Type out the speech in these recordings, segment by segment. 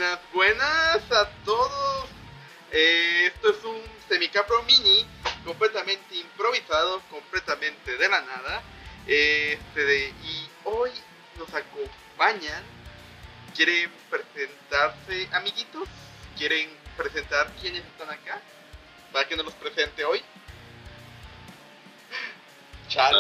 buenas a todos. Esto es un semicapro mini completamente improvisado, completamente de la nada. Y hoy nos acompañan. ¿Quieren presentarse, amiguitos? ¿Quieren presentar quiénes están acá? Para que nos los presente hoy. Chale.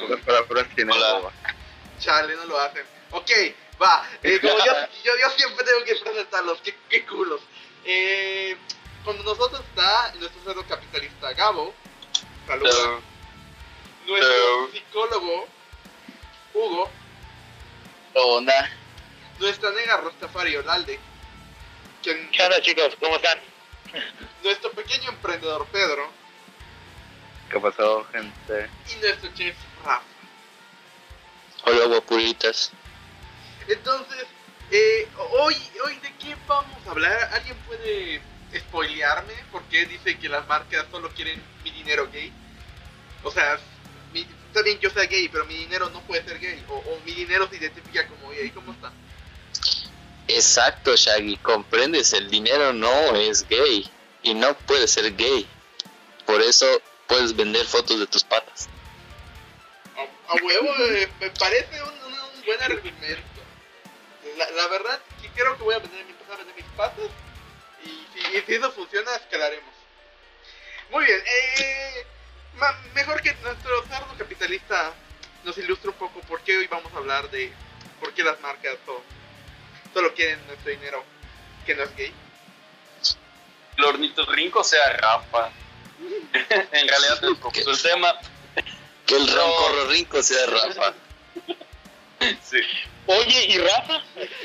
Chale, no lo hacen. Ok, va. Como yo siempre tengo que presentarlos. Qué culos. Con nosotros está nuestro cerdo capitalista Gabo. Saludos. Nuestro psicólogo Hugo. Onda. Nuestra nega Rostafari Olalde. ¿Qué onda, chicos? ¿Cómo están? Nuestro pequeño emprendedor Pedro. ¿Qué pasó, gente? Y nuestro chef Rafa. Hola, guapuritas. Entonces, hoy ¿de qué vamos a hablar? ¿Alguien puede spoilearme? Porque dice que las marcas solo quieren mi dinero gay. O sea, está bien que yo sea gay, pero mi dinero no puede ser gay. O mi dinero se identifica como gay. ¿Cómo está? Exacto, Shaggy. Comprendes, el dinero no es gay. Y no puede ser gay. Por eso puedes vender fotos de tus patas. A huevo, me parece un buen argumento. La verdad, sí creo que voy a empezar a vender mis patas. Y si eso funciona, escalaremos. Muy bien, mejor que nuestro cerdo capitalista nos ilustre un poco por qué hoy vamos a hablar de por qué las marcas solo quieren nuestro dinero, que no es gay. El ornitorrinco sea Rafa. En realidad te propuso el tema. Que el roncorrinco sea Rafa. Sí. Oye, ¿y Rafa?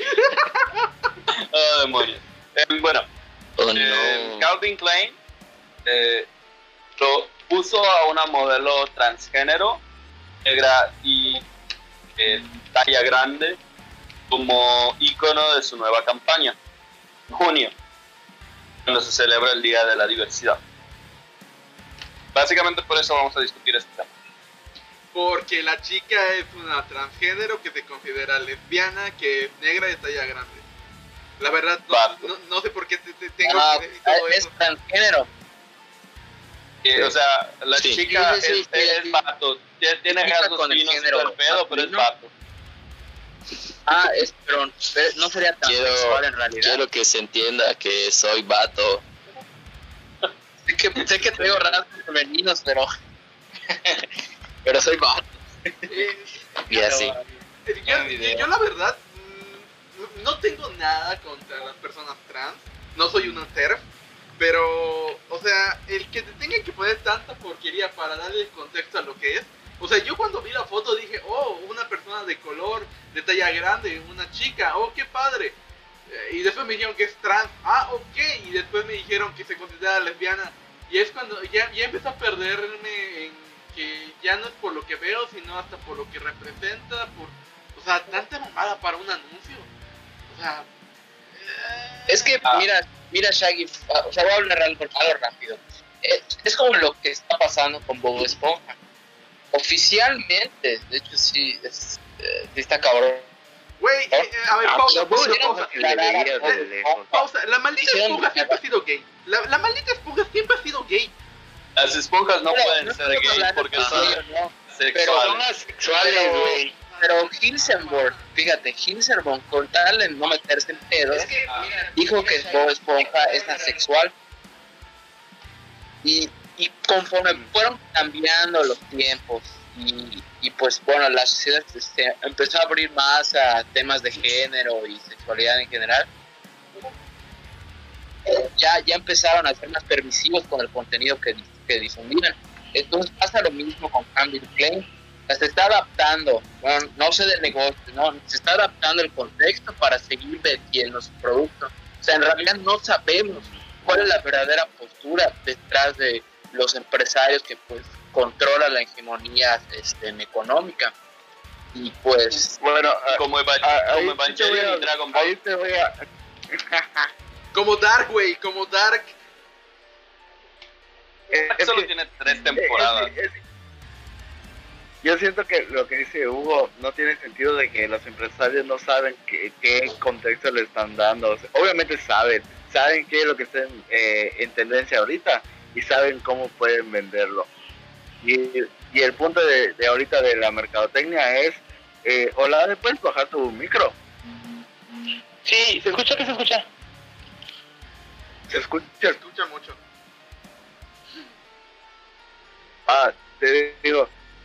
Demonios. Bueno, Calvin Klein puso a una modelo transgénero, negra y talla grande, como ícono de su nueva campaña, en junio, cuando se celebra el Día de la Diversidad. Básicamente por eso vamos a discutir este tema. Porque la chica es una transgénero que se considera lesbiana, que es negra y de talla grande. La verdad, no sé por qué tengo que decir todo es eso. Es transgénero. O sea, la chica es vato. Tiene rasgos finos y todo el pedo, pero es vato. Pero no sería tan sexual en realidad. Quiero que se entienda que soy vato. Sé que traigo rasgos femeninos, pero soy vato. Y así. Yo la verdad no tengo nada contra las personas trans. No soy una TERF. Pero, o sea, el que te tenga que poner tanta porquería para darle el contexto a lo que es. O sea, yo cuando vi la foto dije, oh, una persona de color, de talla grande, una chica, oh, qué padre. Y después me dijeron que es trans, ok. Y después me dijeron que se considera lesbiana. Y es cuando ya empezó a perderme en que ya no es por lo que veo, sino hasta por lo que representa. O sea, tanta mamada para un anuncio. O sea... Es que, mira Shaggy, o sea, voy a hablar algo rápido. Es como lo que está pasando con Bob Esponja. Oficialmente, de hecho sí está cabrón. Güey, a ver, pausa. La maldita esponja siempre ha sido gay. La maldita esponja siempre ha sido gay. Las esponjas no pueden ser gay porque son sexuales. Pero son asexuales, güey. Pero Hilsenborg, fíjate, Hilsenborg, con tal de no meterse en pedos, dijo que Bob Esponja es asexual. Y conforme fueron cambiando los tiempos y pues bueno, la sociedad se empezó a abrir más a temas de género y sexualidad en general, ya empezaron a ser más permisivos con el contenido que difundían. Entonces pasa lo mismo con Calvin Klein. Se está adaptando, bueno, no sé del negocio, no, se está adaptando el contexto para seguir vendiendo su producto. O sea, en realidad no sabemos cuál es la verdadera postura detrás de los empresarios que pues controlan la hegemonía económica. Y pues bueno, como Evangelion y Dragon Ball. Ahí te voy a como Dark, güey, como Dark. Solo tiene 3 temporadas. yo siento que lo que dice Hugo no tiene sentido, de que los empresarios no saben qué contexto le están dando. O sea, obviamente saben qué es lo que está en tendencia ahorita y saben cómo pueden venderlo. Y el punto de ahorita de la mercadotecnia es, hola, ¿puedes bajar tu micro? Sí, ¿se escucha? ¿Qué se escucha? Se escucha mucho. Te digo,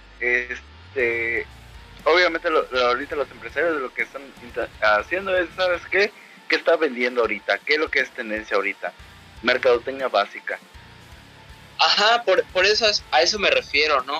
obviamente ahorita los empresarios lo que están haciendo es, ¿sabes qué? ¿Qué está vendiendo ahorita? ¿Qué es lo que es tendencia ahorita? Mercadotecnia básica. Ajá, por eso a eso me refiero, ¿no?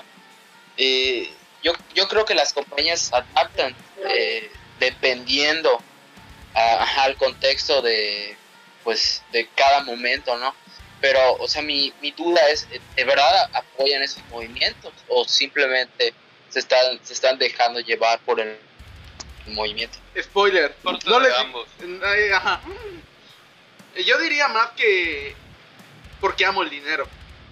Yo creo que las compañías adaptan dependiendo al contexto de cada momento, ¿no? Pero, o sea, mi duda es, ¿de verdad apoyan esos movimientos o simplemente se están dejando llevar por el movimiento? Spoiler, No les ambos. Ajá. Yo diría más que porque amo el dinero.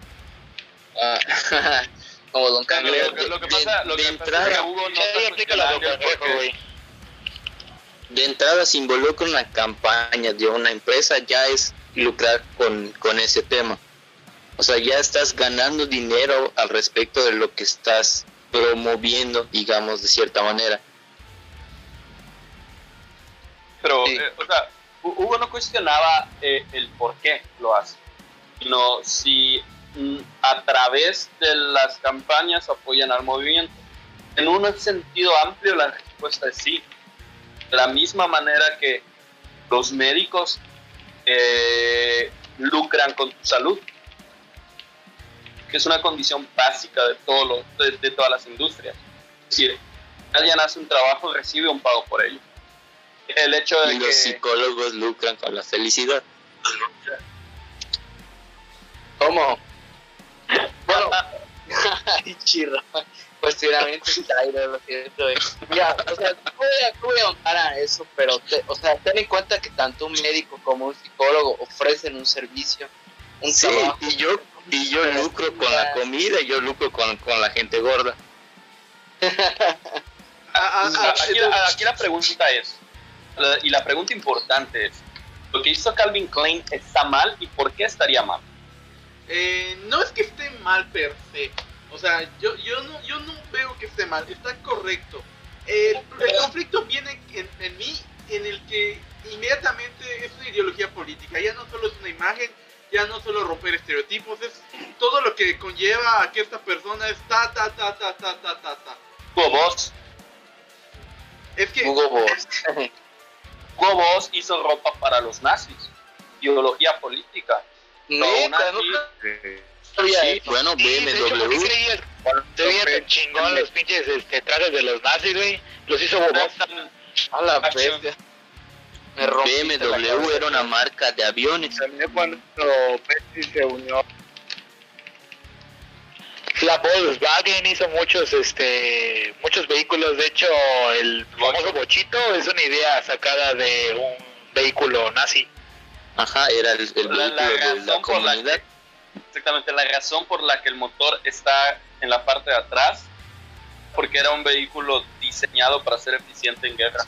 Como Don Cangrejo. Lo que pasa es que Hugo no está cuestionando el porqué. De entrada, se involucra una campaña de una empresa, ya es lucrar con ese tema. O sea, ya estás ganando dinero al respecto de lo que estás promoviendo, digamos, de cierta manera. Pero, Sí. o sea, Hugo no cuestionaba el por qué lo hace, sino si a través de las campañas apoyan al movimiento. En un sentido amplio, la respuesta es sí. De la misma manera que los médicos lucran con tu salud, que es una condición básica de todas las industrias. Es decir, alguien hace un trabajo, recibe un pago por ello. El hecho de Y que los psicólogos lucran con la felicidad. ¿Cómo? Bueno, chirra. Cuestionamiento Tyler, lo siento. Ya, o sea, no voy a ahondar a eso, pero ten en cuenta que tanto un médico como un psicólogo ofrecen un servicio, un Sí, trabajo. y yo lucro con la comida, y yo lucro con la gente gorda. Aquí la pregunta es, y la pregunta importante es, ¿lo que hizo Calvin Klein está mal y por qué estaría mal? No es que esté mal per se. O sea, yo no veo que esté mal, está correcto. El conflicto viene en mí, en el que inmediatamente es una ideología política. Ya no solo es una imagen, ya no solo romper estereotipos, es todo lo que conlleva a que esta persona es ta. Hugo Boss. Es que Hugo Boss. Hugo Boss hizo ropa para los nazis, ideología política. Neta, aún no así, sabía Sí, eso. bueno, Sí, de hecho, ¿por qué BMW. creías se veía tan chingón los pinches trajes de los nazis, güey? Los hizo Bobo. A la bestia. Me rompiste la BMW cabeza. era una marca de aviones. También cuando Pepsi se unió. La Volkswagen hizo muchos vehículos. De hecho, el famoso bochito es una idea sacada de un vehículo nazi. Ajá, era el vehículo de la razón por la comunidad. exactamente, la razón por la que el motor está en la parte de atrás, porque era un vehículo diseñado para ser eficiente en guerra.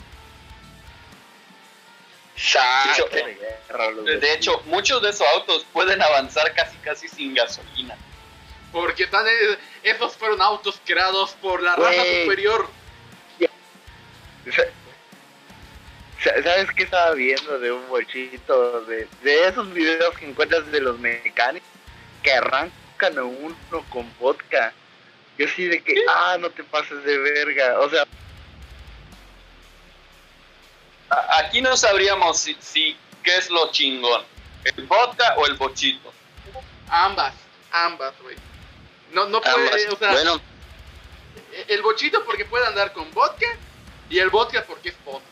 Exacto. De hecho, muchos de esos autos pueden avanzar casi sin gasolina. porque esos fueron autos creados por la raza Güey. superior. ¿Sabes qué estaba viendo de un bochito? De esos videos que encuentras de los mecánicos que arrancan a uno con vodka. Yo sí de que, no te pases de verga. O sea, Aquí no sabríamos si qué es lo chingón, el vodka o el bochito. Ambas, güey. No puede, Ambas. o sea, Bueno, el bochito porque puede andar con vodka y el vodka porque es vodka.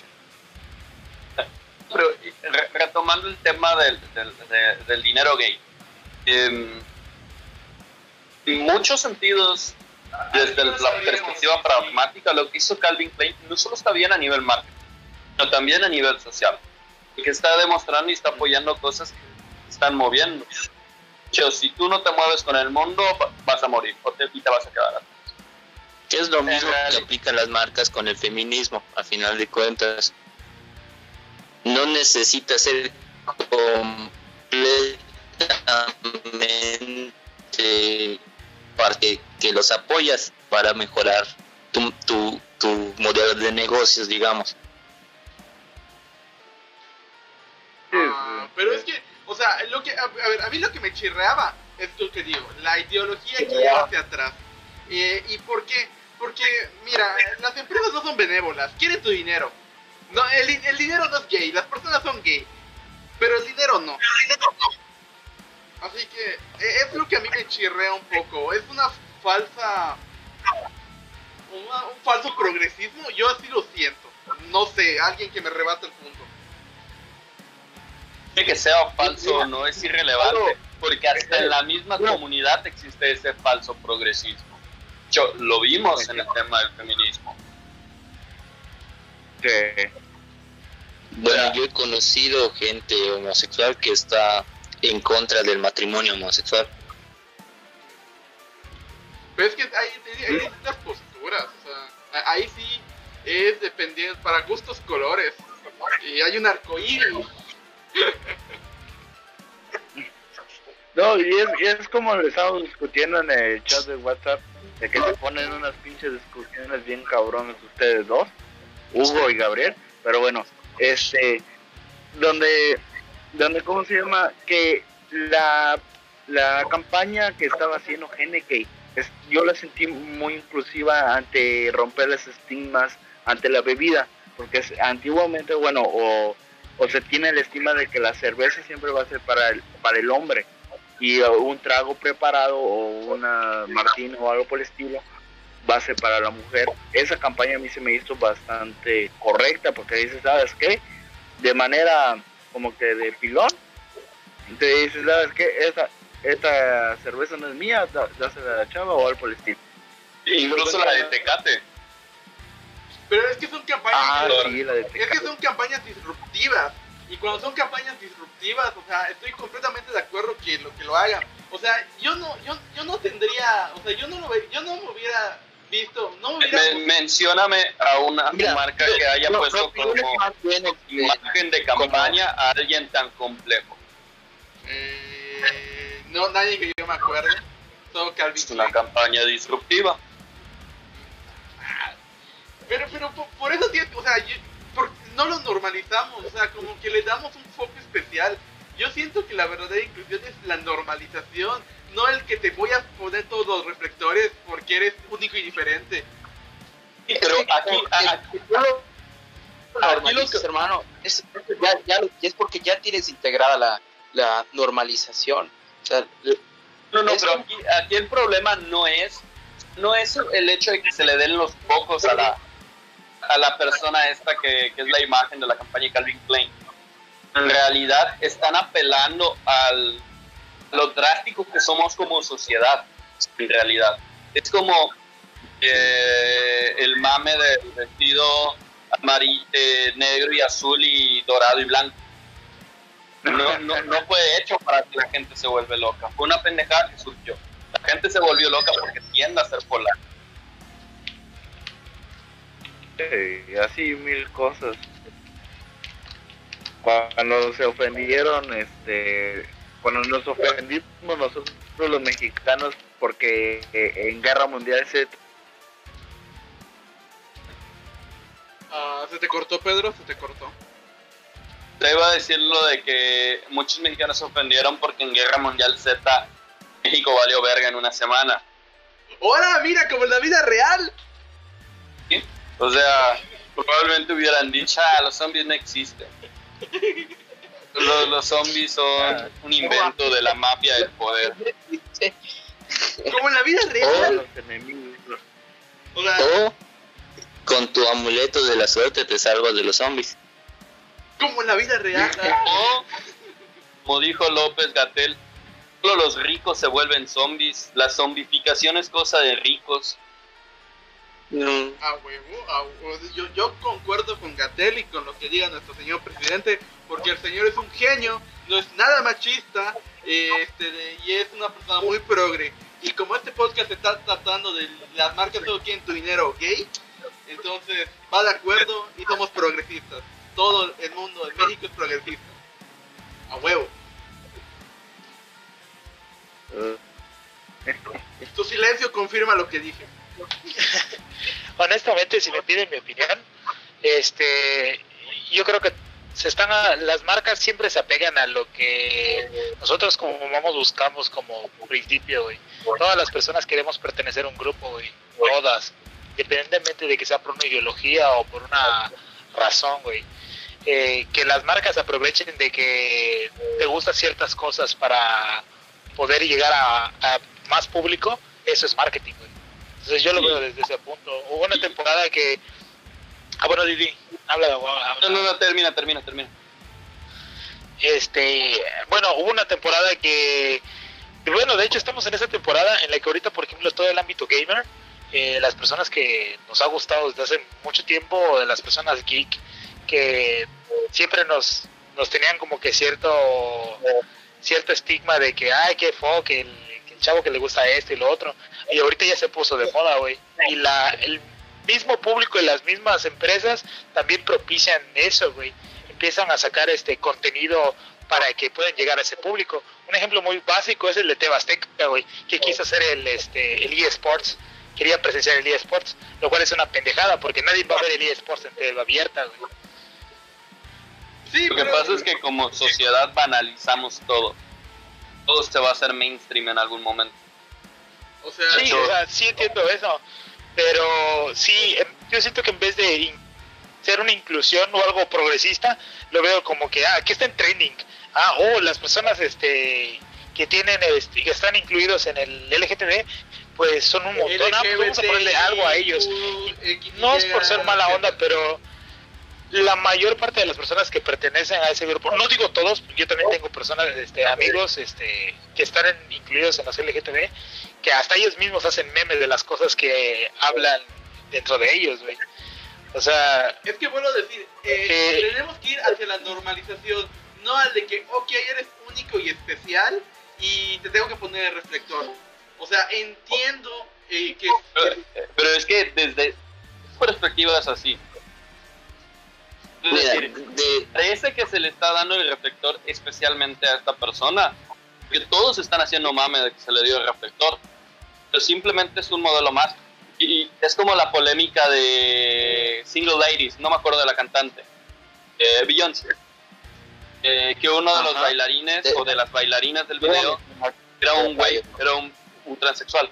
Pero retomando el tema del dinero gay, en muchos sentidos, desde la perspectiva pragmática, lo que hizo Calvin Klein no solo está bien a nivel marketing, sino también a nivel social, porque está demostrando y está apoyando cosas que están moviendo. Si tú no te mueves con el mundo, vas a morir y te vas a quedar atrás. Que es lo mismo que aplican las marcas con el feminismo, a final de cuentas. No necesitas ser completamente parte que los apoyas para mejorar tu modelo de negocios, digamos. Pero es que, o sea, a ver, a mí lo que me chirreaba es lo que digo, la ideología que lleva hacia atrás. ¿Y por qué? Porque, mira, las empresas no son benévolas, quieren tu dinero. No, el dinero no es gay, las personas son gay, pero el dinero no. Así que es lo que a mí me chirrea un poco, es una falsa... un falso progresismo, yo así lo siento. No sé, alguien que me rebata el punto. Que sea falso no es irrelevante, porque hasta en la misma comunidad existe ese falso progresismo. Lo vimos en el tema del feminismo. Bueno, yo he conocido gente homosexual que está en contra del matrimonio homosexual. Pero es que hay distintas posturas, o sea, ahí sí es dependiente, para gustos colores, y hay un arcoíris. No, y es como lo estamos discutiendo en el chat de WhatsApp, de que se ponen unas pinches discusiones bien cabrones ustedes dos, Hugo y Gabriel, pero bueno, donde ¿cómo se llama? Que la campaña que estaba haciendo GNK, yo la sentí muy inclusiva ante romper los estigmas ante la bebida, porque antiguamente, bueno, o se tiene la estima de que la cerveza siempre va a ser para el hombre, y un trago preparado o una martina o algo por el estilo va a ser para la mujer. Esa campaña a mí se me hizo bastante correcta, porque dices, ¿sabes qué? De manera como que de pilón, te dices, ¿sabes qué? Esta cerveza no es mía, dásela a la chava o algo por el estilo. Incluso la de Tecate. Pero es que son campañas, sí, la de Tecate. Es que son campañas disruptivas. Y cuando son campañas disruptivas, o sea, estoy completamente de acuerdo que lo hagan. O sea, yo no tendría, o sea, yo no me hubiera visto, Mencióname a una marca que haya puesto como imagen de campaña a alguien tan complejo. No, nadie que yo me acuerde. Solo Calvin Es una campaña disruptiva. Pero por eso, o sea, no lo normalizamos, o sea, como que le damos un foco especial. Yo siento que la verdadera inclusión es la normalización, no el que te voy a poner todos los reflectores porque eres único y diferente. Pero aquí hermano, es porque ya tienes integrada la normalización. O sea, pero aquí el problema no es el hecho de que se le den los focos a la persona esta que es la imagen de la campaña Calvin Klein. En realidad están apelando a lo drástico que somos como sociedad. En realidad es como el mame del vestido amarillo, negro y azul y dorado y blanco. No fue hecho para que la gente se vuelva loca, fue una pendejada que surgió. La gente se volvió loca porque tiende a ser polar. Así mil cosas. Cuando se ofendieron, cuando nos ofendimos nosotros los mexicanos porque en Guerra Mundial ¿Se te cortó, Pedro? ¿Se te cortó? Te iba a decir lo de que muchos mexicanos se ofendieron porque en Guerra Mundial Z México valió verga en una semana. ¡Hola! ¡Mira! ¡Como en la vida real! ¿Sí? O sea, probablemente hubieran dicho, los zombies no existen. Los zombies son un invento de la mafia del poder. Como en la vida real. Los enemigos. O con tu amuleto de la suerte te salvas de los zombies. Como en la vida real. O, como dijo López-Gatell, solo los ricos se vuelven zombies. La zombificación es cosa de ricos. A huevo, yo concuerdo con Gatell y con lo que diga nuestro señor presidente, porque el señor es un genio, no es nada machista, y es una persona muy progre. Y como este podcast está tratando de las marcas solo quieren tu dinero gay, entonces va de acuerdo y somos progresistas. Todo el mundo en México es progresista. A huevo. Tu silencio confirma lo que dije. Honestamente, si me piden mi opinión, yo creo que las marcas siempre se apegan a lo que nosotros como mamás buscamos como principio, güey. Todas las personas queremos pertenecer a un grupo, güey. Todas, independientemente de que sea por una ideología o por una razón, güey. Que las marcas aprovechen de que te gustan ciertas cosas para poder llegar a más público, eso es marketing, güey. Entonces yo lo veo desde ese punto. Hubo una temporada que... bueno, Didi, habla. No, termina. Bueno, hubo una temporada que... Bueno, de hecho estamos en esa temporada en la que ahorita, por ejemplo, todo el ámbito gamer, las personas que nos ha gustado desde hace mucho tiempo, las personas geek, que siempre nos tenían como que cierto estigma de que, ay, qué fo, que el chavo que le gusta esto y lo otro, y ahorita ya se puso de moda, güey, y el mismo público y las mismas empresas también propician eso, güey, empiezan a sacar contenido para que puedan llegar a ese público. Un ejemplo muy básico es el de TV Azteca, güey, que quiso hacer el eSports, quería presenciar el eSports, lo cual es una pendejada, porque nadie va a ver el eSports en TV abierta, güey. Sí, Lo que pasa es que como sociedad banalizamos todo. Todo se va a hacer mainstream en algún momento. O sea, Sí, o sea, sí entiendo eso, pero sí, yo siento que en vez de ser una inclusión o algo progresista, lo veo como que, ¿qué está en trending? Las personas que tienen, que están incluidos en el LGTB, pues son un montón, pues vamos a ponerle algo a ellos. Y no es por ser mala onda, pero la mayor parte de las personas que pertenecen a ese grupo, no digo todos, yo también tengo personas, amigos, que están incluidos en los LGTB, que hasta ellos mismos hacen memes de las cosas que hablan dentro de ellos, güey. O sea, es que vuelvo a decir, tenemos que ir hacia la normalización, no al de que, ok, eres único y especial y te tengo que poner el reflector. O sea, entiendo que... Pero es que desde perspectiva es así. Es decir, parece que se le está dando el reflector especialmente a esta persona, que todos están haciendo mame de que se le dio el reflector, pero simplemente es un modelo más. Y es como la polémica de Single Ladies, no me acuerdo de la cantante, Beyoncé, que uno de los bailarines o de las bailarinas del video era un güey, era un transexual.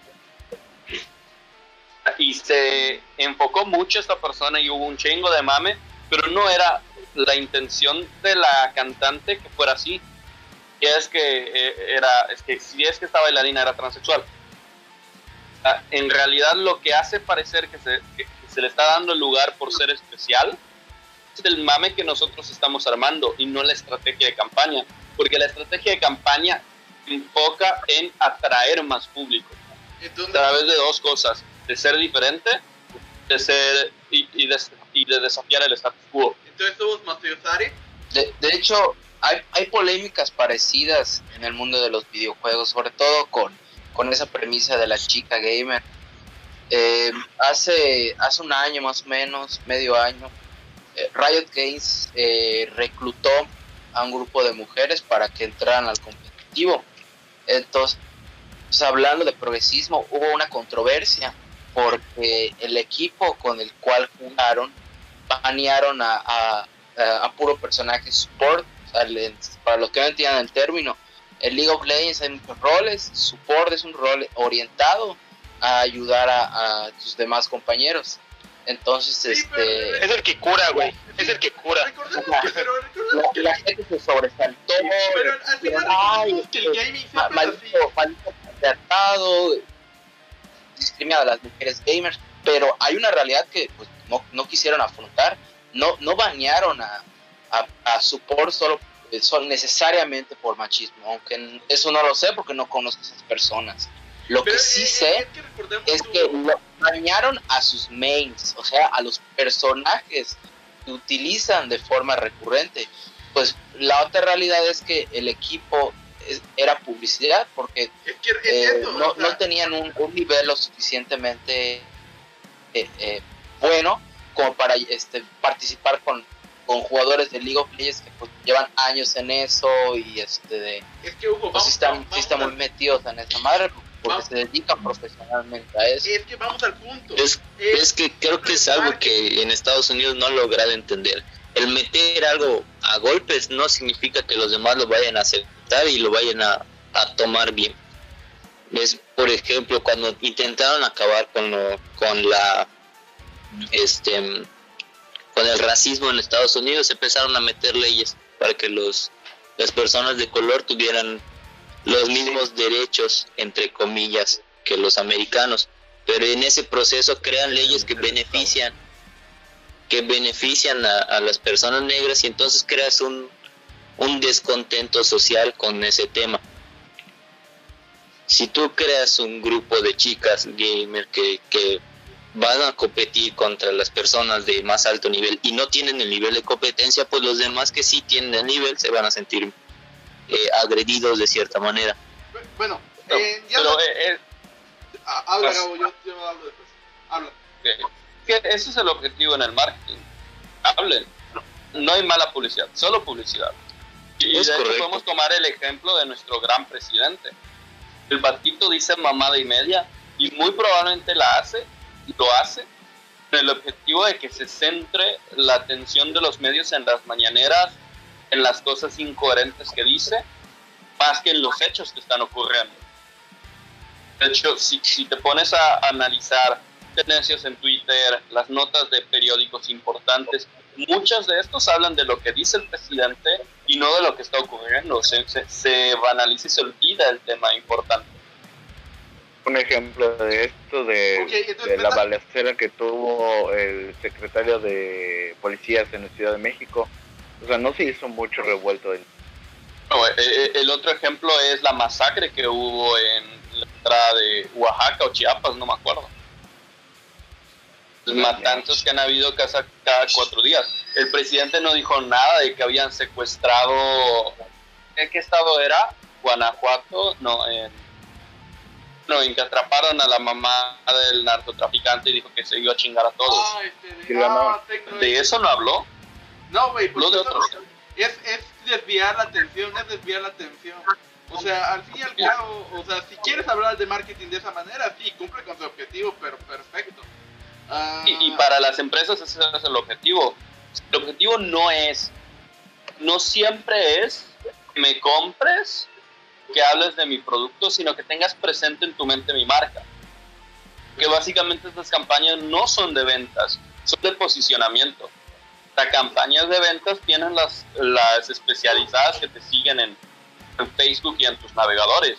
Y se enfocó mucho esta persona y hubo un chingo de mame, pero no era la intención de la cantante que fuera así. Y es que si es que esta bailarina era transexual. En realidad lo que hace parecer que se le está dando el lugar por ser especial es el mame que nosotros estamos armando y no la estrategia de campaña, porque la estrategia de campaña enfoca en atraer más público. Entonces, a través de dos cosas: de ser diferente, de ser y de desafiar el status quo. Entonces somos mafiosari. De hecho, hay polémicas parecidas en el mundo de los videojuegos, sobre todo con esa premisa de la chica gamer. Hace un año más o menos, medio año, Riot Games reclutó a un grupo de mujeres para que entraran al competitivo. Entonces, hablando de progresismo, hubo una controversia porque el equipo con el cual jugaron banearon a puro personaje support. O sea, para los que no entiendan el término, en League of Legends hay muchos roles. Support es un rol orientado a ayudar a tus demás compañeros. Entonces, es el que cura, güey. Es el que cura. La gente se sobresaltó. Pero al final recordemos que el gaming siempre es así. Discriminado a las mujeres gamers. Pero hay una realidad que pues, no quisieron afrontar. No banearon a support solo necesariamente por machismo, aunque eso no lo sé porque no conozco a esas personas. Lo que sí sé es que banearon a sus mains, o sea, a los personajes que utilizan de forma recurrente. Pues la otra realidad es que el equipo era publicidad, porque Es que es eso, no, o sea, no tenían un nivel lo suficientemente bueno como para participar con jugadores de League of Legends que pues, llevan años en eso y es que Hugo, pues, sí están muy metidos en esa madre porque se dedican profesionalmente a eso. es que vamos al punto. Es que creo que es algo que en Estados Unidos no han logrado entender. El meter algo a golpes no significa que los demás lo vayan a aceptar y lo vayan a tomar bien. Es, por ejemplo, cuando intentaron acabar con el racismo en Estados Unidos, empezaron a meter leyes para que las personas de color tuvieran los mismos derechos, entre comillas, que los americanos. Pero en ese proceso crean leyes que benefician a las personas negras, y entonces creas un descontento social con ese tema. Si tú creas un grupo de chicas gamer que van a competir contra las personas de más alto nivel y no tienen el nivel de competencia, pues los demás que sí tienen el nivel se van a sentir agredidos de cierta manera. Bueno, pero habla, Gabo, yo hablo después. Habla. que ese es el objetivo en el marketing. Hablen. No hay mala publicidad, solo publicidad. Y Es de hecho correcto. podemos tomar el ejemplo de nuestro gran presidente. El batito dice mamada y media y muy probablemente lo hace con el objetivo de que se centre la atención de los medios en las mañaneras, en las cosas incoherentes que dice, más que en los hechos que están ocurriendo. De hecho, si te pones a analizar tendencias en Twitter, las notas de periódicos importantes, muchos de estos hablan de lo que dice el presidente y no de lo que está ocurriendo. Se banaliza y se olvida el tema importante. Un ejemplo de esto de la balacera que tuvo el secretario de policías en la Ciudad de México. O sea, no se hizo mucho revuelto. No, el otro ejemplo es la masacre que hubo en la entrada de Oaxaca o Chiapas, no me acuerdo. Los matanzas que han habido cada 4 días. El presidente no dijo nada de que habían secuestrado. ¿En qué estado era? Guanajuato, en que atraparon a la mamá del narcotraficante y dijo que se iba a chingar a todos. ¿De eso no habló? No, güey, Habló de otros. es desviar la atención, O sea, al fin y al cabo, o sea, si quieres hablar de marketing de esa manera, sí, cumple con su objetivo, pero perfecto. Y para las empresas ese es el objetivo. El objetivo no siempre es que me compres, que hables de mi producto, sino que tengas presente en tu mente mi marca. Que básicamente estas campañas no son de ventas, son de posicionamiento. Las campañas de ventas tienen las especializadas que te siguen en Facebook y en tus navegadores.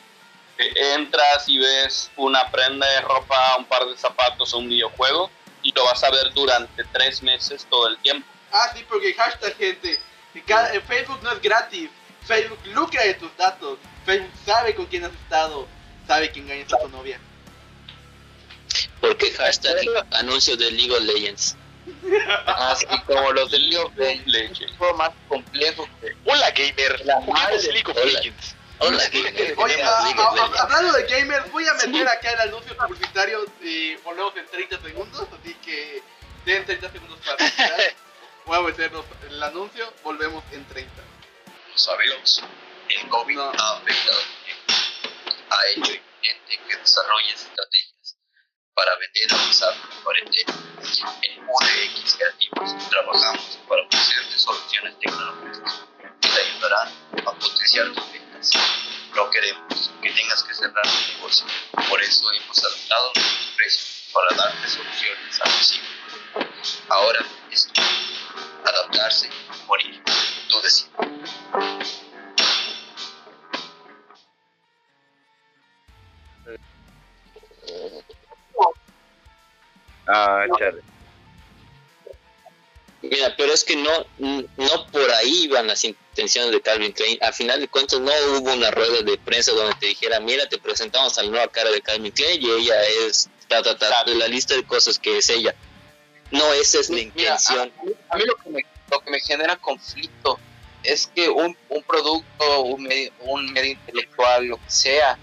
Entras y ves una prenda de ropa, un par de zapatos o un videojuego y lo vas a ver durante 3 meses todo el tiempo. Sí, porque hashtag, gente, Facebook no es gratis. Facebook lucra de tus datos. Facebook sabe con quién has estado, sabe que engañas a tu novia. Porque hashtag anuncio de League of Legends. Así como los de League of Legends, un juego más complejo. Hola gamer, juguemos League of Legends. Hola, gamer. Oye, hablando de gamers, voy a meter acá el anuncio publicitario y volvemos en 30 segundos, así que den 30 segundos para escuchar. Voy a meter el anuncio, volvemos en 30. Sabemos, el COVID ha afectado, ha hecho evidente que desarrolles estrategias para vender a pesar de la cuarentena. En UDX Creativos trabajamos para ofrecerte soluciones tecnológicas que te ayudarán a potenciar tus ventas. No queremos que tengas que cerrar tu negocio, por eso hemos adaptado nuestros precios para darte soluciones accesibles. Ahora es tu adaptarse y morir. Tú decides. Chale. Mira, pero es que no por ahí iban las intenciones de Calvin Klein. Al final de cuentas no hubo una rueda de prensa donde te dijera, mira, te presentamos a la nueva cara de Calvin Klein y ella es de la lista de cosas que es ella. No, esa es la intención. A mí lo que me genera conflicto es que un producto, un medio intelectual, lo que sea,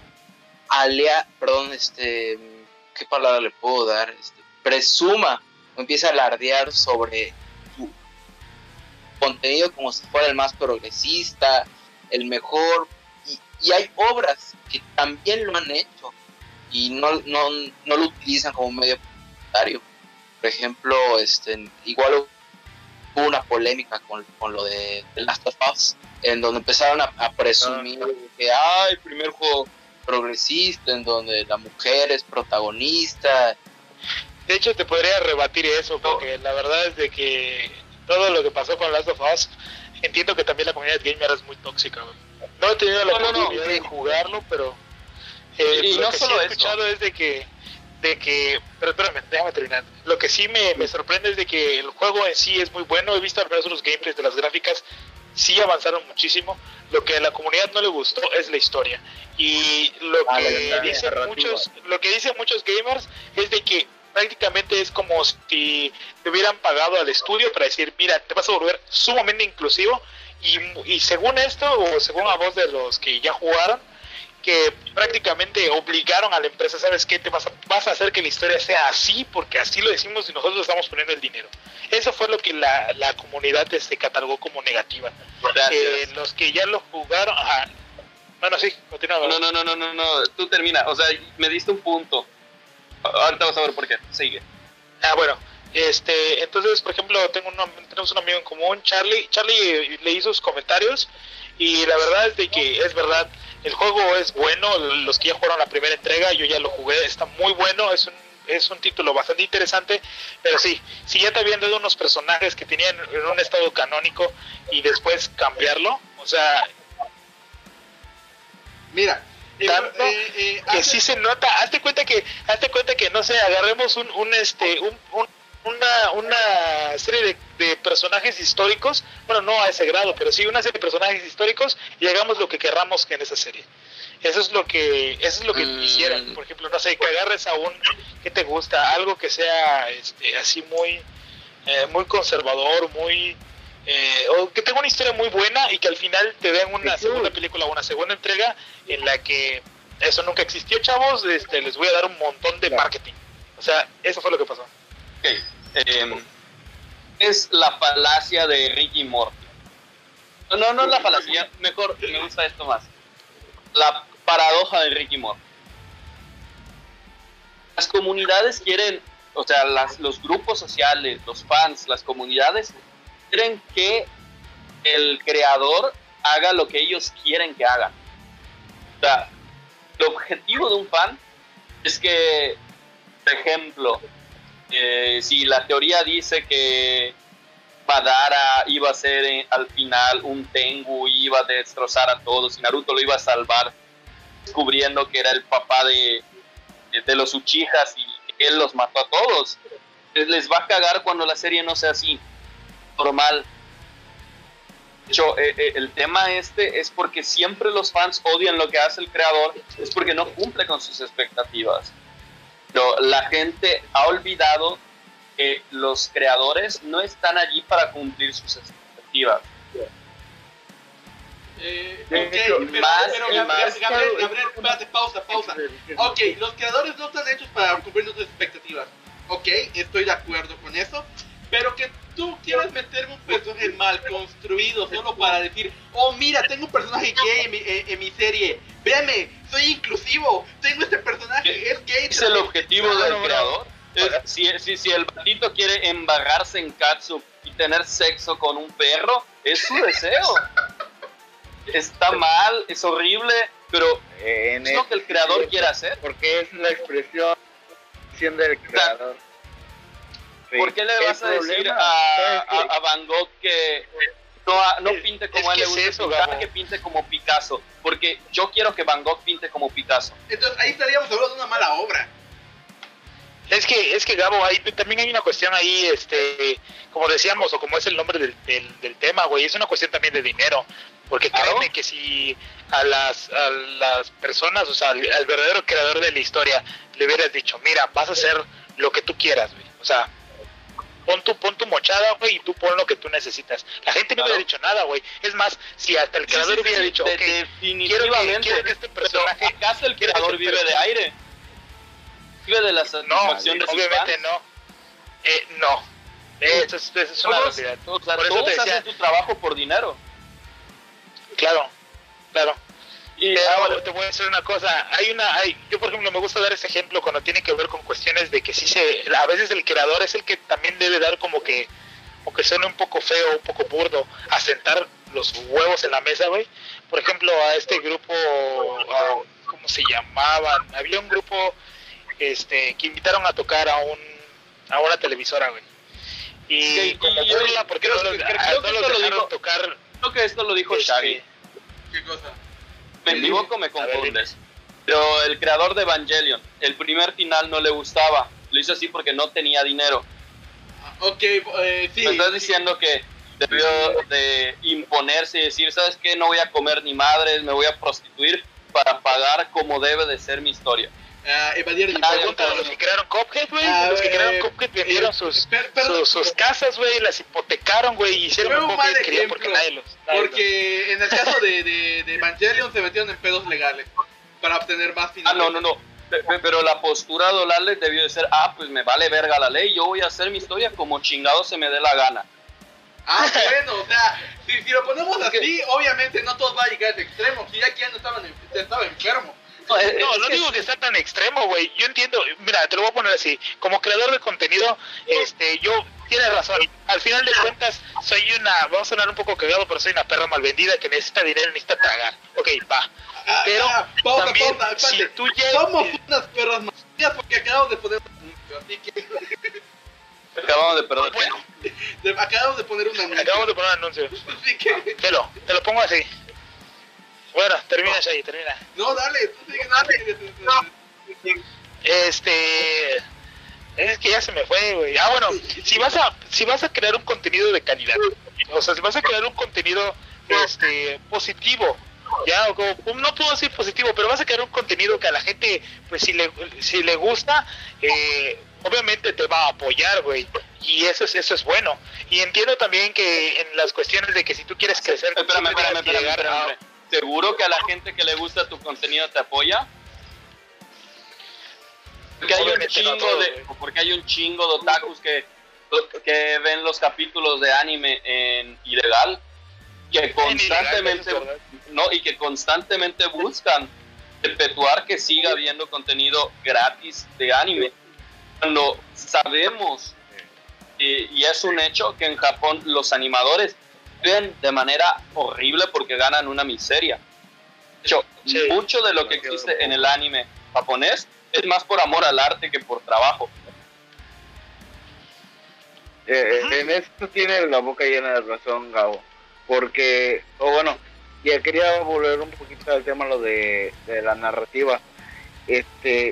¿qué palabra le puedo dar? Presuma o empieza a alardear sobre su contenido como si fuera el más progresista, el mejor, y hay obras que también lo han hecho y no lo utilizan como medio publicitario. Por ejemplo, igual hubo una polémica con lo de The Last of Us, en donde empezaron a presumir que el primer juego progresista en donde la mujer es protagonista. De hecho, te podría rebatir eso, porque la verdad es de que todo lo que pasó con Last of Us, entiendo que también la comunidad gamer es muy tóxica, güey. No he tenido la oportunidad de jugarlo, pero y lo no que solo sí he eso. escuchado es de que pero espérame, déjame terminar. Lo que sí me sorprende es de que el juego en sí es muy bueno. He visto al menos los gameplays de las gráficas, sí avanzaron muchísimo. Lo que a la comunidad no le gustó es la historia. Y lo que dicen muchos gamers es de que prácticamente es como si te hubieran pagado al estudio para decir, mira, te vas a volver sumamente inclusivo. Y según esto, o según la voz de los que ya jugaron, que prácticamente obligaron a la empresa, ¿sabes qué? Vas a hacer que la historia sea así, porque así lo decimos y nosotros estamos poniendo el dinero. Eso fue lo que la comunidad catalogó como negativa. Los que ya lo jugaron... Bueno, sí, continúa. No, tú termina. O sea, me diste un punto. Ahorita vas a ver por qué. Sigue. Bueno. Entonces, por ejemplo, tenemos un amigo en común, Charlie leí sus comentarios y la verdad es de que es verdad, el juego es bueno, los que ya jugaron la primera entrega, yo ya lo jugué, está muy bueno, es un título bastante interesante, pero sí, si ya te habían dado unos personajes que tenían en un estado canónico y después cambiarlo, o sea, mira, tanto que sí se nota, hazte cuenta que no sé, agarremos una serie de personajes históricos, bueno, no a ese grado, pero sí una serie de personajes históricos y hagamos lo que querramos en esa serie. Eso es lo que hicieron. Por ejemplo, no sé, que agarres a ¿qué te gusta? Algo que sea así muy conservador, o que tenga una historia muy buena y que al final te den una segunda película o una segunda entrega en la que eso nunca existió, chavos, les voy a dar un montón de marketing. O sea, eso fue lo que pasó. Okay. Es la falacia de Rick y Morty. No es la falacia, mejor me gusta esto más. La paradoja de Rick y Morty. Las comunidades quieren, o sea, los grupos sociales, los fans, las comunidades quieren que el creador haga lo que ellos quieren que haga. O sea, el objetivo de un fan es que, por ejemplo, si la teoría dice que Madara iba a ser al final un Tengu y iba a destrozar a todos y Naruto lo iba a salvar descubriendo que era el papá de los Uchihas y él los mató a todos, les va a cagar cuando la serie no sea así, normal. De hecho, el tema es porque siempre los fans odian lo que hace el creador, es porque no cumple con sus expectativas. Pero la gente ha olvidado que los creadores no están allí para cumplir sus expectativas. Gabriel, espérate, pausa. Ok, los creadores no están hechos para cumplir sus expectativas. Ok, estoy de acuerdo con eso. Pero que tú quieras meterme un personaje mal construido solo para decir, oh mira, tengo un personaje gay en mi serie, véame, soy inclusivo, tengo este personaje, es gay. Es el objetivo del creador. Si el batito quiere embarrarse en katsu y tener sexo con un perro, es su deseo. Está mal, es horrible, pero es lo que el creador quiere hacer. Porque es la expresión del creador. ¿Por qué le vas a decir a Van Gogh que no pinte como él le gusta, que pinte como Picasso? Porque yo quiero que Van Gogh pinte como Picasso. Entonces ahí estaríamos hablando de una mala obra. Es que Gabo, ahí también hay una cuestión ahí, como decíamos, o como es el nombre del tema, güey, es una cuestión también de dinero. Porque créeme que si a las personas, o sea, al verdadero creador de la historia, le hubieras dicho, mira, vas a hacer lo que tú quieras, güey. O sea, pon tu mochada, güey, y tú pon lo que tú necesitas. La gente no hubiera dicho nada, güey. Es más, si hasta el creador hubiera dicho, ok, definitivamente, quiero que este personaje... ¿acaso el creador vive de aire? ¿Vive de la satisfacción de sus obviamente fans? no. Eso es una realidad. O sea, Por eso todos te decía, hacen tu trabajo por dinero. claro. Y Pero te voy a decir una cosa, yo por ejemplo me gusta dar ese ejemplo cuando tiene que ver con cuestiones de que a veces el creador es el que también debe dar como que, aunque suene un poco feo, un poco burdo, asentar los huevos en la mesa, güey. Por ejemplo, a este grupo, ¿cómo se llamaban? Había un grupo que invitaron a tocar a una televisora, güey. Y como burla, porque no los dejaron tocar. Creo que esto lo dijo Shaggy. ¿Qué cosa? Me equivoco, me confundes. Pero el creador de Evangelion, el primer final no le gustaba. Lo hizo así porque no tenía dinero. Ok, sí. Me estás diciendo que debió de imponerse y decir, ¿sabes qué? No voy a comer ni madres, me voy a prostituir para pagar como debe de ser mi historia. Evadir el Pregunta a los que crearon Cuphead, güey. Los que crearon Cuphead vendieron sus casas, güey, las hipotecaron, güey, y hicieron un poco de querían porque porque en el caso de Evangelion se metieron en pedos legales para obtener más dinero. No. Pero la postura de Olales debió de ser, pues me vale verga la ley, yo voy a hacer mi historia como chingado se me dé la gana. Bueno, o sea, si lo ponemos así, obviamente no todos va a llegar a ese extremo. Si ya quien estaba enfermo. No digo que sea tan extremo, güey. Yo entiendo, mira, te lo voy a poner así. Como creador de contenido, yo tienes razón. Al final de cuentas, vamos a sonar un poco cagado, pero soy una perra mal vendida que necesita dinero, necesita tragar. Ok, va. Pero también, si tú somos unas perras mal vendidas porque acabamos de poner un anuncio, así que... Acabamos de perder. Bueno, acabamos de poner un anuncio. Acabamos de poner un anuncio. Así que... Te lo pongo así. Bueno, termina ahí, termina. No, dale, tú sigue, dale. Es que ya se me fue, güey. Bueno, si vas a crear un contenido de calidad, o sea, si vas a crear un contenido positivo, ya, no puedo decir positivo, pero vas a crear un contenido que a la gente, pues si le gusta, obviamente te va a apoyar, güey. Y eso es bueno. Y entiendo también que en las cuestiones de que si tú quieres crecer, espérame. ¿Seguro que a la gente que le gusta tu contenido te apoya? Porque hay un chingo de otakus que ven los capítulos de anime en ilegal, que constantemente buscan perpetuar que siga habiendo contenido gratis de anime. Cuando sabemos, y es un hecho, que en Japón los animadores viven de manera horrible porque ganan una miseria. De hecho, mucho de lo que existe en el anime japonés es más por amor al arte que por trabajo. En esto tiene la boca llena de razón, Gabo. Porque, ya quería volver un poquito al tema lo de la narrativa. Es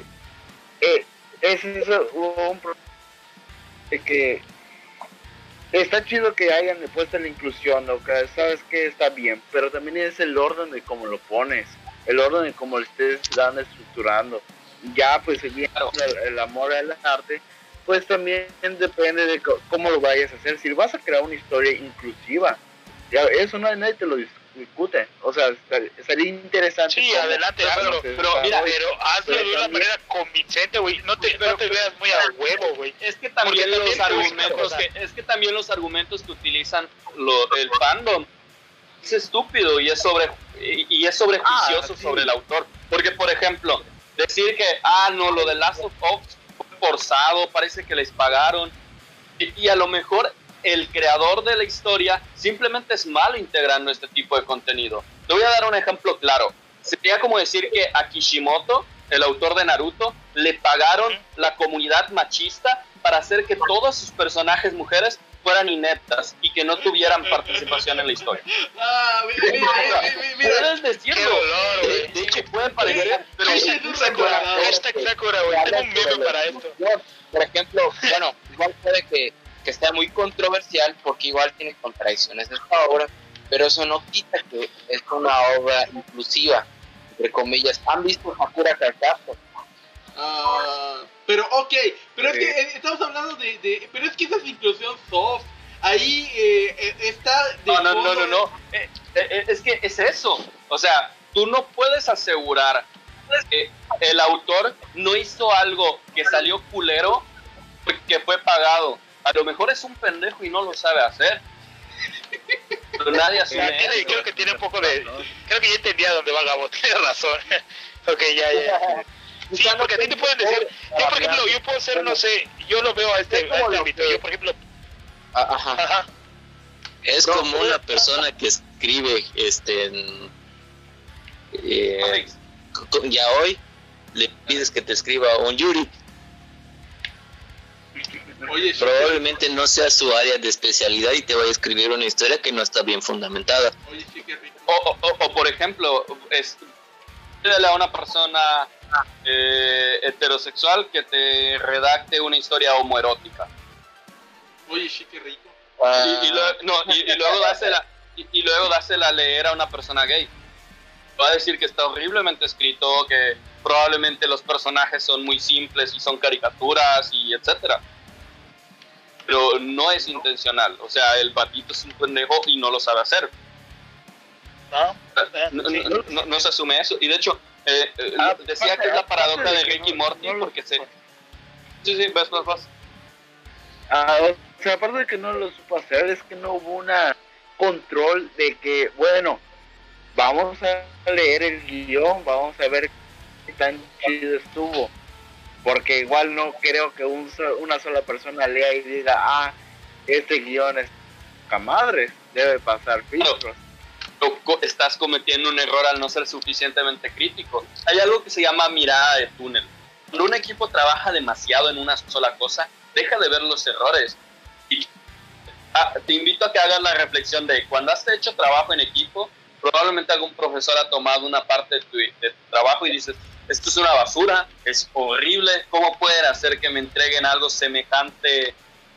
un problema que está chido que hayan puesto la inclusión, ¿no? Que sabes que está bien, pero también es el orden de cómo lo pones, el orden de cómo lo estés dando, estructurando. Ya, pues, el amor al arte, pues también depende de cómo lo vayas a hacer. Si vas a crear una historia inclusiva, ya, eso nadie te lo discute. O sea, sería interesante. Sí, adelante, hazlo. Pero hazlo de una manera convincente, güey. No te veas muy a huevo, güey. Es que también los argumentos que utilizan el fandom es estúpido y es sobrejuicioso sobre el autor. Porque, por ejemplo, decir que, lo de Last of Us fue forzado, parece que les pagaron, y a lo mejor el creador de la historia simplemente es malo integrando este tipo de contenido. Te voy a dar un ejemplo claro. Sería como decir que a Kishimoto, el autor de Naruto, le pagaron la comunidad machista para hacer que todos sus personajes mujeres fueran ineptas y que no tuvieran participación en la historia. Mira, es decirlo. De hecho, puede parecer, pero Sakura, güey. Tengo un meme para esto. Por ejemplo, igual puede que sea muy controversial porque igual tiene contradicciones de esta obra, pero eso no quita que es una obra inclusiva, entre comillas. ¿Han visto Sakura Card Captor? Pero Pero es que estamos hablando pero es que esa es inclusión soft. Ahí está... No. Es que es eso. O sea, tú no puedes asegurar que el autor no hizo algo que salió culero porque fue pagado. A lo mejor es un pendejo y no lo sabe hacer. Pero nadie asume eso. Creo que tiene un poco de... Creo que ya entendí a dónde va Gabo. Tienes razón. Ok, ya. Sí, porque a ti te pueden decir... Yo, por ejemplo, yo puedo ser, no sé... Yo lo veo a este ámbito. Yo, por ejemplo... Ajá. Es como una persona que escribe, ya hoy le pides que te escriba un Yuri. Oye, Probablemente no sea su área de especialidad y te va a escribir una historia que no está bien fundamentada. Oye, sí, qué rico. O por ejemplo, pídele a una persona heterosexual que te redacte una historia homoerótica. Oye, sí, qué rico. Y luego dásela a leer a una persona gay. Va a decir que está horriblemente escrito, que probablemente los personajes son muy simples y son caricaturas y etcétera. Pero no es intencional. O sea, el batito es un pendejo y no lo sabe hacer. No se asume eso. Y de hecho, decía que es la paradoja de Rick y Morty porque se... Sí, vas. O sea, aparte de que no lo supo hacer, es que no hubo una control de que, bueno, vamos a leer el guión, vamos a ver qué tan chido estuvo. Porque igual no creo que una sola persona lea y diga, este guión es poca madre, debe pasar filtros. Estás cometiendo un error al no ser suficientemente crítico. Hay algo que se llama mirada de túnel. Cuando un equipo trabaja demasiado en una sola cosa, deja de ver los errores. Y te invito a que hagas la reflexión de cuando has hecho trabajo en equipo, probablemente algún profesor ha tomado una parte de tu trabajo y dices, esto es una basura, es horrible, ¿cómo pueden hacer que me entreguen algo semejantemente?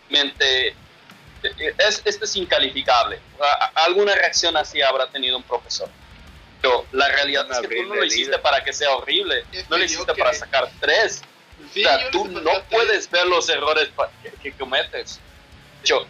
Esto es incalificable. Alguna reacción así habrá tenido un profesor. Pero la realidad es que tú no lo hiciste para que sea horrible, no lo hiciste para sacar 3. Sí, o sea, tú no puedes ver los errores que cometes. De hecho,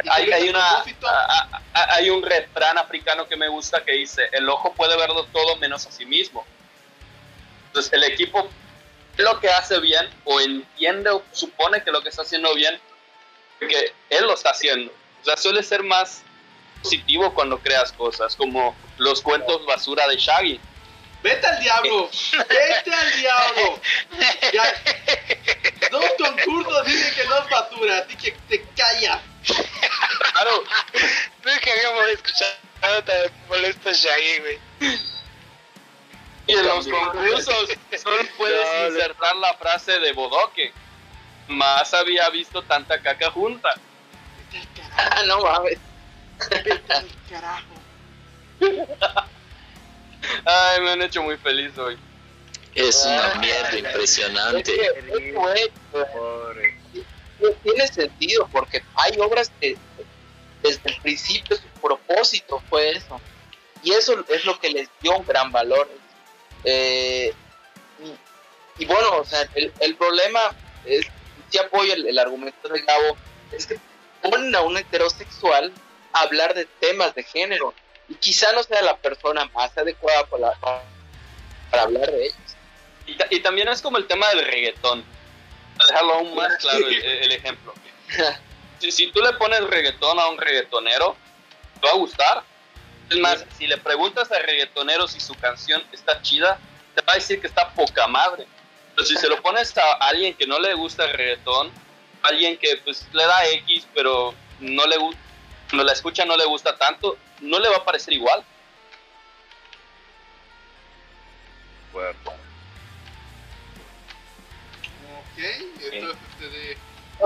hay un refrán africano que me gusta que dice, el ojo puede verlo todo menos a sí mismo. Entonces el equipo lo que hace bien o entiende o supone que lo que está haciendo bien, porque él lo está haciendo. O sea, suele ser más positivo cuando creas cosas, como los cuentos basura de Shaggy. ¡Vete al diablo! ¡Vete al diablo! Ya. 2 concursos dicen que no es basura, así que te callas. Claro. Nunca habíamos escuchado tan molesto Shaggy, güey. Y en los concursos solo puedes insertar la frase de Bodoque. Más había visto tanta caca junta. No mames. Vete al carajo. Ay, me han hecho muy feliz hoy. Es una mierda impresionante. Tiene sentido porque hay obras que desde el principio su propósito fue eso. Y eso es lo que les dio un gran valor. Y bueno, o sea, el problema es, si apoyo el argumento de Gabo, es que ponen a un heterosexual a hablar de temas de género y quizá no sea la persona más adecuada para hablar de ellos. Y también es como el tema del reggaetón. Para dejarlo aún más claro el ejemplo. Si tú le pones reggaetón a un reggaetonero, te va a gustar. Es más, si le preguntas al reggaetonero si su canción está chida, te va a decir que está poca madre. Pero si se lo pones a alguien que no le gusta el reggaetón, alguien que pues le da X, pero no le gusta, cuando la escucha no le gusta tanto, no le va a parecer igual. Bueno. Ok, entonces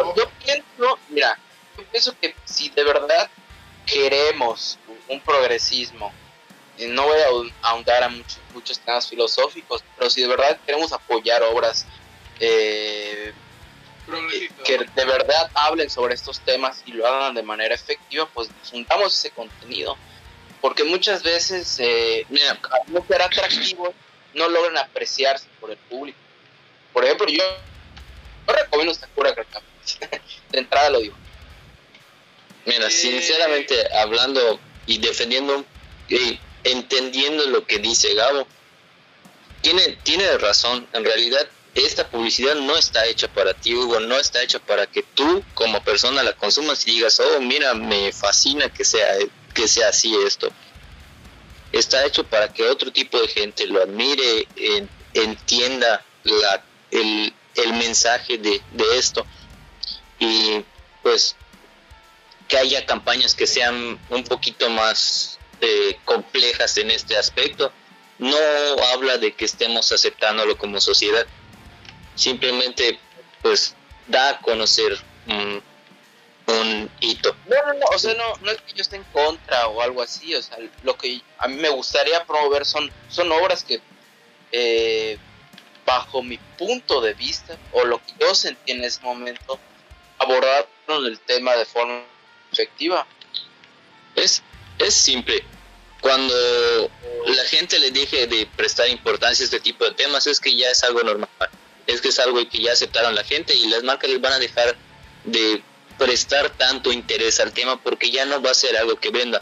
yo pienso que si de verdad queremos un progresismo, no voy a ahondar a muchos temas filosóficos, pero si de verdad queremos apoyar obras que de verdad hablen sobre estos temas y lo hagan de manera efectiva, pues difundamos ese contenido, porque muchas veces al no ser atractivos no logran apreciarse por el público. Por ejemplo, yo recomiendo comiéndose cura cacahuates. De entrada lo digo. Mira, sinceramente hablando y defendiendo, entendiendo lo que dice Gabo, tiene razón. En realidad, esta publicidad no está hecha para ti, Hugo, no está hecha para que tú como persona la consumas y digas, oh, mira, me fascina que sea así esto. Está hecho para que otro tipo de gente lo admire, entienda el mensaje de esto, y pues que haya campañas que sean un poquito más complejas en este aspecto. No habla de que estemos aceptándolo como sociedad, simplemente pues da a conocer un hito. No, o sea, no es que yo esté en contra o algo así, o sea, lo que a mí me gustaría promover son obras que bajo mi punto de vista, o lo que yo sentí en ese momento, abordaron el tema de forma efectiva. Es simple. Cuando la gente le deje de prestar importancia a este tipo de temas, es que ya es algo normal, es que es algo que ya aceptaron la gente, y las marcas les van a dejar de prestar tanto interés al tema porque ya no va a ser algo que venda.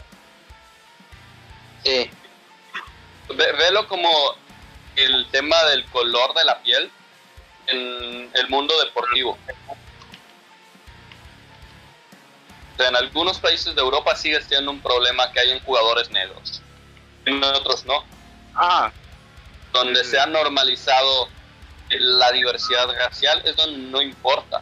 Velo como el tema del color de la piel en el mundo deportivo. O sea, en algunos países de Europa sigue siendo un problema que hayan jugadores negros, en otros no. Donde se ha normalizado la diversidad racial es donde no importa.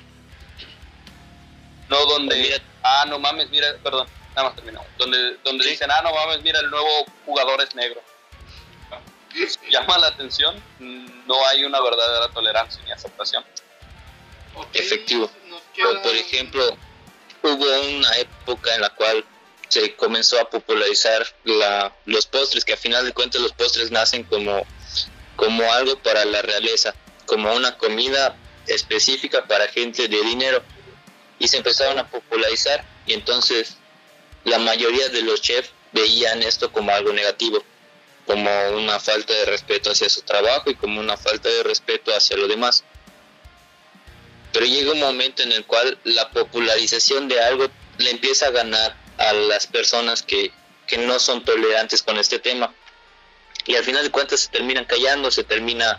No donde, no mames, mira, perdón, nada más terminamos. Donde ¿sí? Dicen, no mames, mira, el nuevo jugador es negro. Llama la atención, no hay una verdadera tolerancia ni aceptación. Efectivo. Por ejemplo, hubo una época en la cual se comenzó a popularizar los postres, que a final de cuentas los postres nacen como algo para la realeza, como una comida específica para gente de dinero, y se empezaron a popularizar, y entonces la mayoría de los chefs veían esto como algo negativo, como una falta de respeto hacia su trabajo y como una falta de respeto hacia lo demás. Pero llega un momento en el cual la popularización de algo le empieza a ganar a las personas que no son tolerantes con este tema, y al final de cuentas se terminan callando, se termina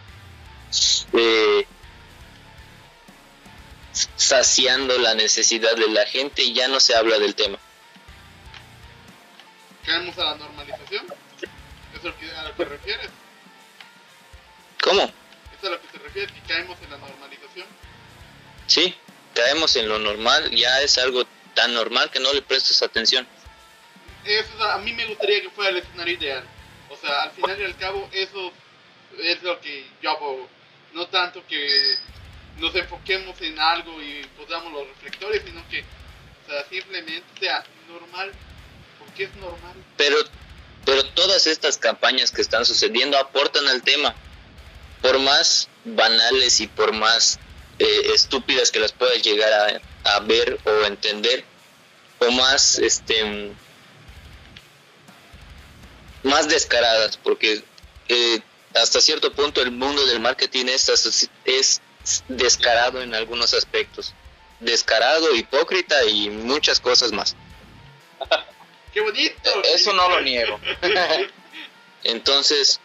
saciando la necesidad de la gente y ya no se habla del tema. ¿Caemos a la normalización? ¿Es a lo que te refieres? ¿Cómo? ¿Es a lo que te refieres, que caemos en la normalización? Sí, caemos en lo normal, ya es algo tan normal que no le prestas atención. Eso, a mí me gustaría que fuera el escenario ideal. O sea, al final y al cabo, eso es lo que yo hago. No tanto que nos enfoquemos en algo y posamos los reflectores, sino que, o sea, simplemente sea normal, porque es normal. Pero todas estas campañas que están sucediendo aportan al tema, por más banales y por más estúpidas que las puedas llegar a ver o entender, o más más descaradas, porque hasta cierto punto el mundo del marketing es descarado en algunos aspectos, descarado, hipócrita y muchas cosas más. ¡Qué bonito! Eso no lo niego. Entonces,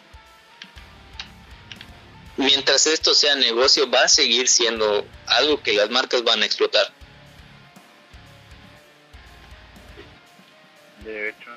mientras esto sea negocio, va a seguir siendo algo que las marcas van a explotar. De hecho.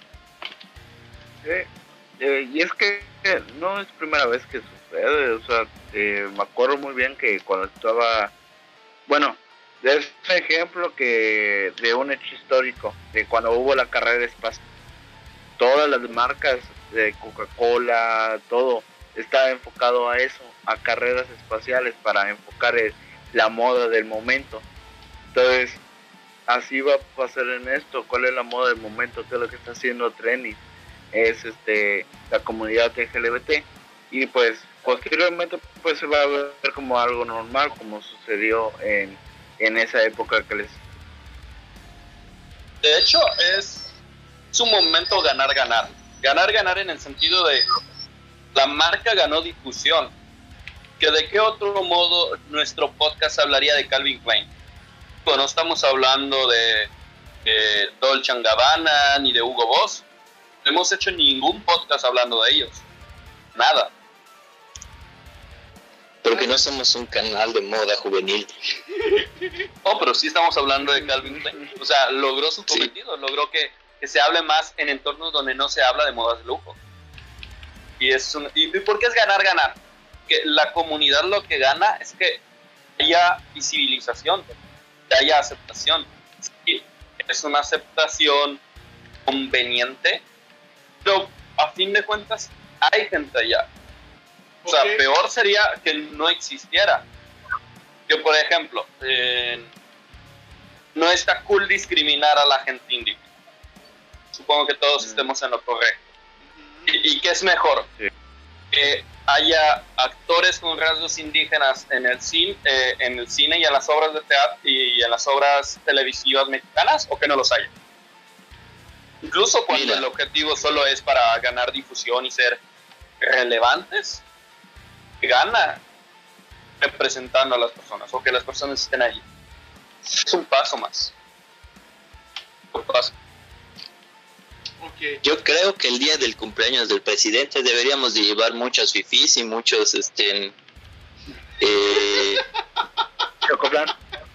Y es que no es primera vez que sucede, o sea, me acuerdo muy bien que cuando estaba, bueno, de ese ejemplo que de un hecho histórico, de cuando hubo la carrera espacial, todas las marcas de Coca-Cola, todo estaba enfocado a eso, a carreras espaciales, para enfocar la moda del momento. Entonces, así va a pasar en esto. ¿Cuál es la moda del momento? ¿Qué es lo que está haciendo trending? Es la comunidad LGBT, y pues posteriormente pues se va a ver como algo normal, como sucedió en esa época que les... De hecho, es un momento ganar en el sentido de la marca ganó difusión, que de qué otro modo nuestro podcast hablaría de Calvin Klein. Bueno, no estamos hablando de Dolce & Gabbana ni de Hugo Boss. No hemos hecho ningún podcast hablando de ellos. Nada. Porque no somos un canal de moda juvenil. Oh, pero sí estamos hablando de Calvin Klein. O sea, logró su cometido, logró que se hable más en entornos donde no se habla de modas de lujo. ¿Y por qué es ganar? Que la comunidad lo que gana es que haya visibilización, que haya aceptación. Sí, es una aceptación conveniente, pero a fin de cuentas hay gente allá. O sea, peor sería que no existiera. Que, por ejemplo, no está cool discriminar a la gente indígena. Supongo que todos estemos en lo correcto. ¿Y qué es mejor? Sí. Que haya actores con rasgos indígenas en el cine y en las obras de teatro y en las obras televisivas mexicanas, o que no los haya. Incluso cuando el objetivo solo es para ganar difusión y ser relevantes, gana representando a las personas, o que las personas estén allí. Es un paso más. Un paso. Okay. Yo creo que el día del cumpleaños del presidente deberíamos de llevar muchos fifís y muchos Chocoplan.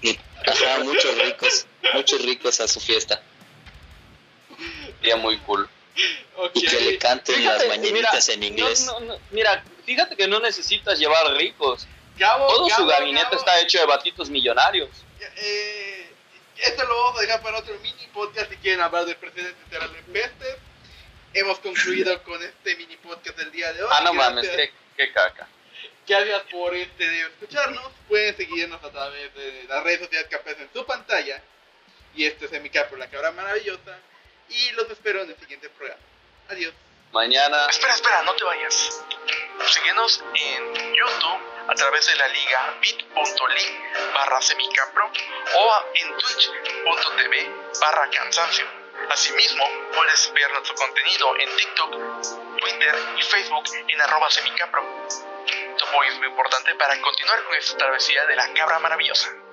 muchos ricos a su fiesta. Sería muy cool. Y que le canten las mañanitas en inglés. Mira, fíjate que no necesitas llevar ricos. Todo su gabinete está hecho de batitos millonarios. Esto lo vamos a dejar para otro mini podcast si quieren hablar del presidente de Peste. Hemos concluido con este mini podcast del día de hoy. No mames, qué caca. Gracias por escucharnos. Pueden seguirnos a través de las redes sociales que aparecen en su pantalla. Y este es Semicapro, la cabra maravillosa. Y los espero en el siguiente programa. Adiós. Mañana. Espera, no te vayas. Síguenos en YouTube a través de la liga bit.ly/semicapro o en twitch.tv/cansancio. Asimismo, puedes ver nuestro contenido en TikTok, Twitter y Facebook en @semicapro. Tu apoyo es muy importante para continuar con esta travesía de la cabra maravillosa.